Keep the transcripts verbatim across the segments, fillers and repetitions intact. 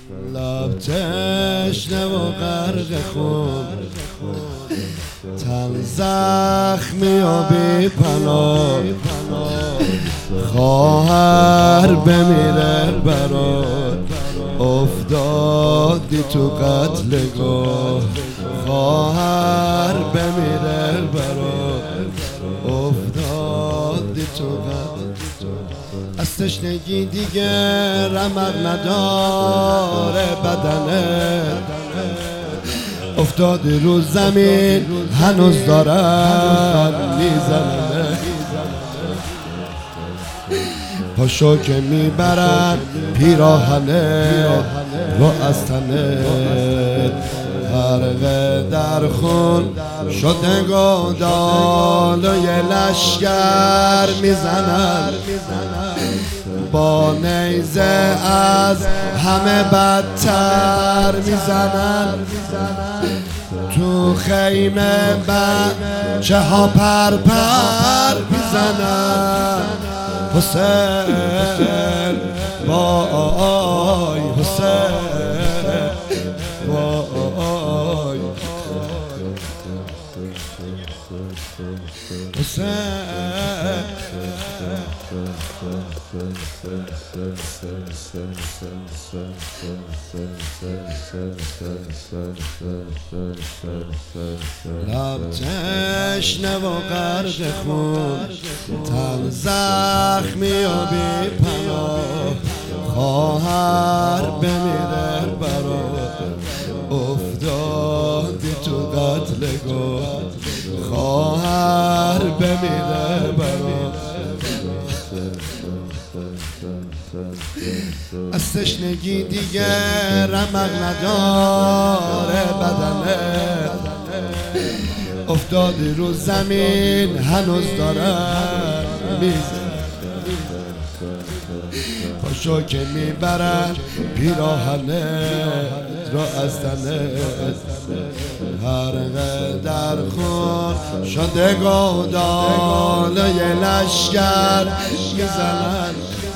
لب تشنه و غرق خون، تن زخمی و بی پناه، خواهر بمیره برات، افتادی تو قتلگاه. خواهر بمیره برات، افتادی تو قتلگاه. از تشنگی دیگه رمق نداره بدنه، افتادی رو زمین هنوز دارن میزنه. پاشو که میبرن پیراهنه رو از تنه، غرق در خون شده گودال و یه لشگر میزنن، با نیزه از همه بدتر میزنن. تو خیمه بچه ها پر پر میزنن. حسین وای حسین وای لب تشنه و غرق خون، تن زخمی و بی پناه، خواهر بمیره برات، افتادی تو قتلگاه. خواهر بمیره برات، از تشنگی دیگه رمق نداره بدنه، افتادی رو زمین هنوز داره میزنه. پاشو که میبرن پیراهنه رو از تنه، غرق در خون شده گودال و یه لشگر میزنن،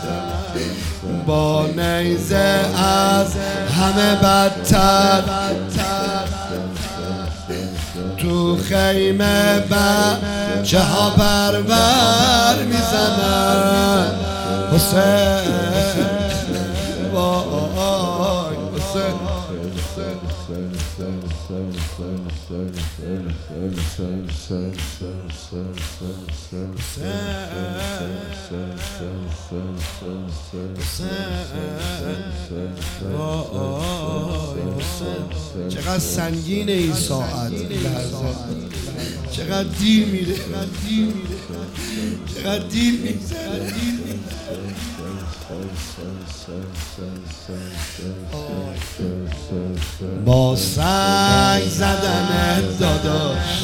با نیزه از همه بدتر. تو خیمه بچه ها پرور میزنن. حسین وای حسین چقدر سنگینه این ساعت، چقدر دیر میره، چقدر دیر میگذره. با سنگ زدن داداش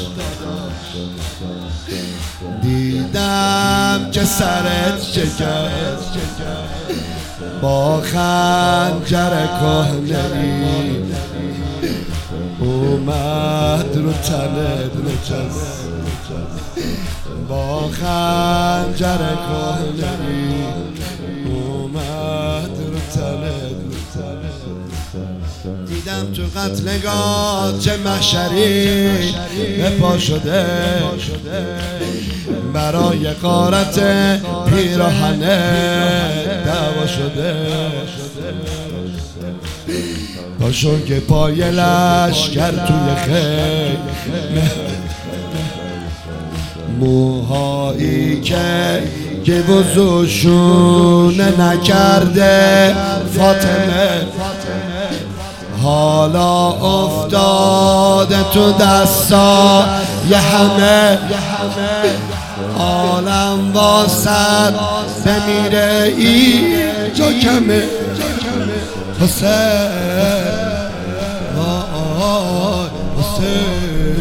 دیدم که سرت شکست، با خنجر کهنه‌ای اومد رو تنت نشست، با خنجر کهنه‌ای اومد رو تنت. دیدم تو قتلگاه چه محشری به پا شده، برای غارت پیراهنه دعوا شده. پاشو که پای لشکر توی خیمه، موهایی که که وضوشونه نکرده فاطمه، حالا افتاده تو دستا یه همه، عالم واسد بمیره اینجا کمه. حسین وای حسین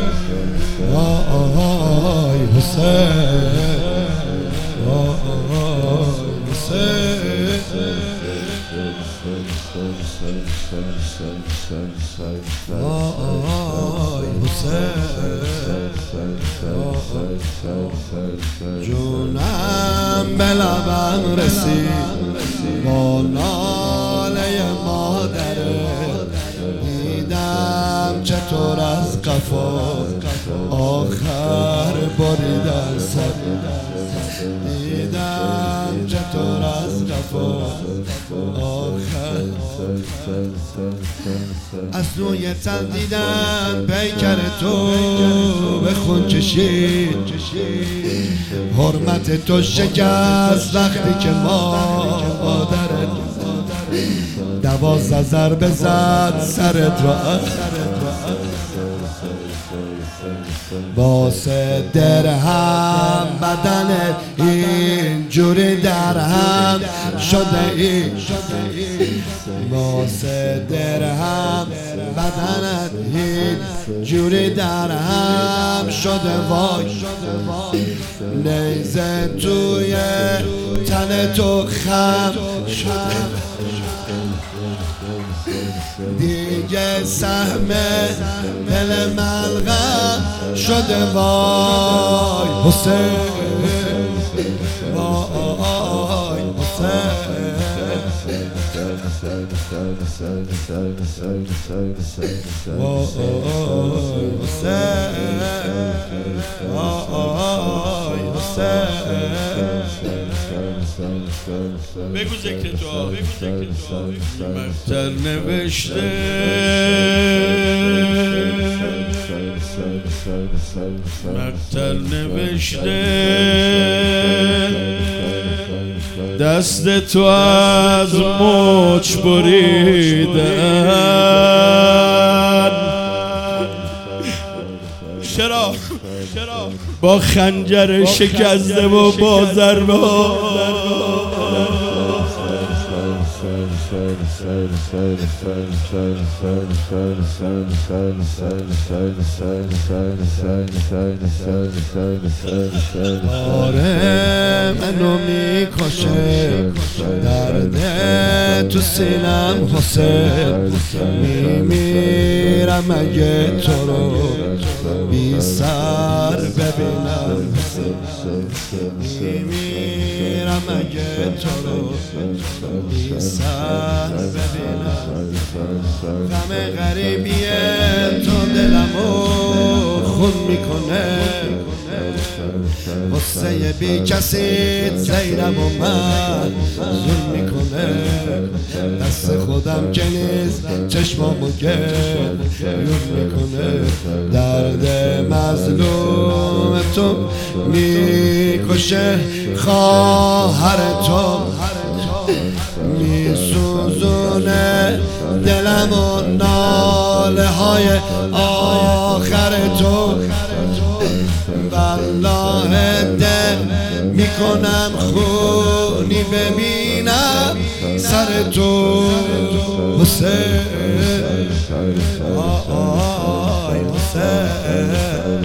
وای حسین وای حسین وای حسین، جونم به لبم رسید با ناله مادر، قفا آخر بریدن سر دیدم چطور از قفا آخر از روی تن دیدم پیکر تو به خون کشید حرمت تو شکست وقتی که مادرت دوازده ضربه زد سرت را واسه درهم بدنت اینجوری درهم شده ای واسه درهم بدنت اینجوری درهم شده وای نیزه توی تن تو خم شده دیگه سهم دل ملغم شده وای حسین وای حسین وای حسین بگو ذکر تو مقتل نوشته مقتل نوشته دست تو از مچ بریدن چرا با خنجر شکسته و با ضربه آره منو میکشه درد تو سینم حسین میمیرم اگه تو رو بی سر ببینم میمیرم اگه تو رو بی سر ببینم غم غریبیه تو دلمو خون میکنه غصه بی کسی زیرم و من ظلم میکنه دست خودم که نیست چشمامو گرد میکنه درد مظلوم تو میکشه خواهر تو میسوزونه دلم و ناله های آخر تو والله دل میکنم خونی ببینم سر تو حسین آی حسین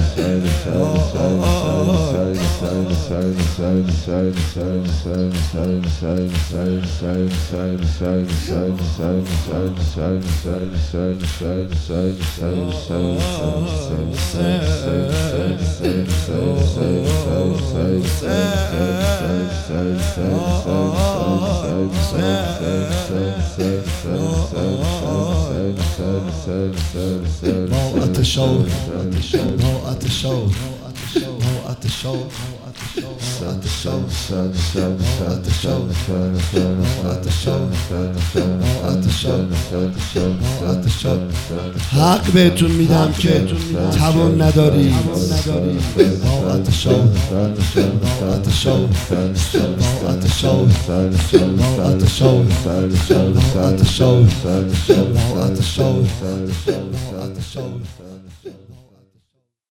موعة الشوق موعة الشوق موعة الشوق موعة الشوق موعة الشوق موعة الشوق موعة الشوق موعة الشوق حق بهتون میدم که توان نداری موعة الشوق موعة الشوق موعة الشوق موعة الشوق موعة الشوق موعة الشوق موعة الشوق